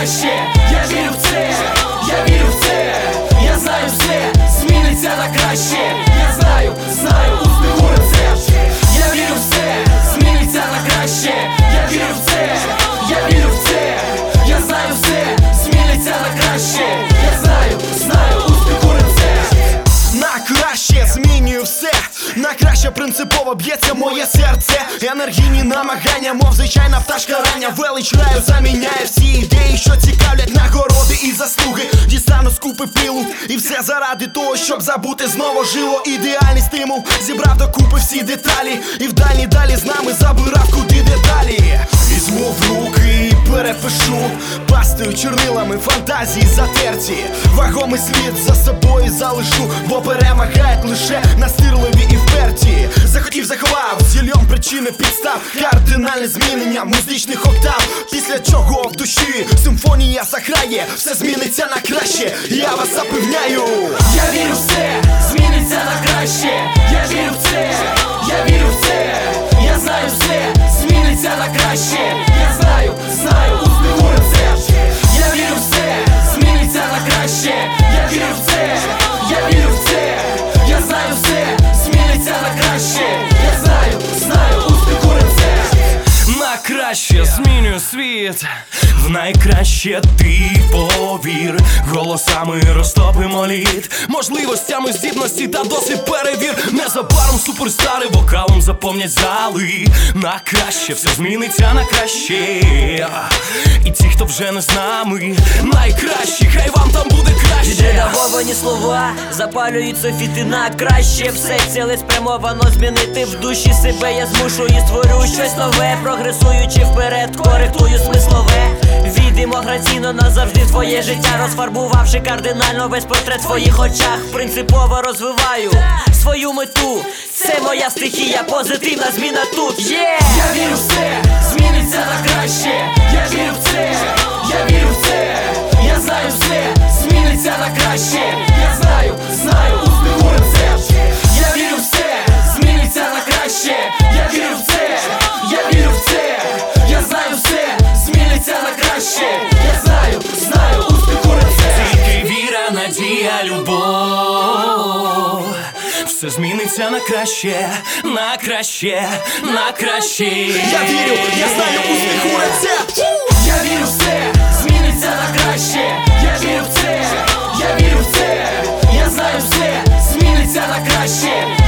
краще. Я вірю в це, я вірю в це. Я знаю все, зміниться на краще. Я знаю, успіху рецепт. Я вірю в це, зміниться на краще. Я вірю в це, я вірю в це. Я знаю все, зміниться на краще. Я знаю, успіху рецепт. На краще змінюю все, на краще принципово б'ється моє серце. Енергійні намагання, мов звичайна пташка рання. Велич раю заміняє всі ідеї, що цікавлять нагороди і заслуги. Дістану з купи пилу, і все заради того, щоб забути знову жило. Ідеальний стимул, зібрав докупи всі деталі, і вдалі далі з нами забирав куди деталі. Візьму в руки і перепишу пастою чорнилами фантазії затерті. Вагомий слід за собою залишу, бо перемагають лише настирливі і вперті. Захотів, заховав, зільйом причини підстав, кардинальне змінення музичних октав. Після чого в душі симфонія заграє, все зміниться на краще, я вас запевняю. Я вірю в це, зміниться на краще. Я вірю в це, я вірю в це. Я знаю все, зміниться на краще. Я знаю, успіху рецепт. Я вірю в це, зміниться на краще. Я вірю в це, я вірю в це. Я знаю все, зміниться на краще. Я знаю, успіху рецепт. На краще змінюю світ, в найкраще ти повір. Голосами розтопимо лід, можливостями здібності та досвід перевір. Незабаром суперстари вокалом заповнять зали. На краще все зміниться на краще. І ті, хто вже не з нами, найкращі, хай вам там буде краще. Відредаговані слова запалюють софіти на краще. Все цілеспрямовано змінити в душі себе. Я змушу і створю щось нове, прогресуючи вперед, коректую смислове. Демократійно назавжди твоє життя, розфарбувавши кардинально весь портрет в твоїх очах. Принципово розвиваю свою мету, це моя стихія, позитивна зміна тут. Я вірю в це, зміниться на краще. Я вірю в це, я вірю в це. Я знаю все, зміниться на краще. Я знаю, успіху рецепт. Я вірю в це, зміниться на краще. Я вірю в це, я вірю в це. Я знаю все, зміниться на краще. Я знаю, успіху рецепт. Тільки віра, надія, любов, все зміниться на краще, на краще, на краще. Я вірю, я знаю успіху рецепт. Я вірю в це, зміниться на краще. Я вірю в це, я вірю в це. Я знаю все, зміниться на краще.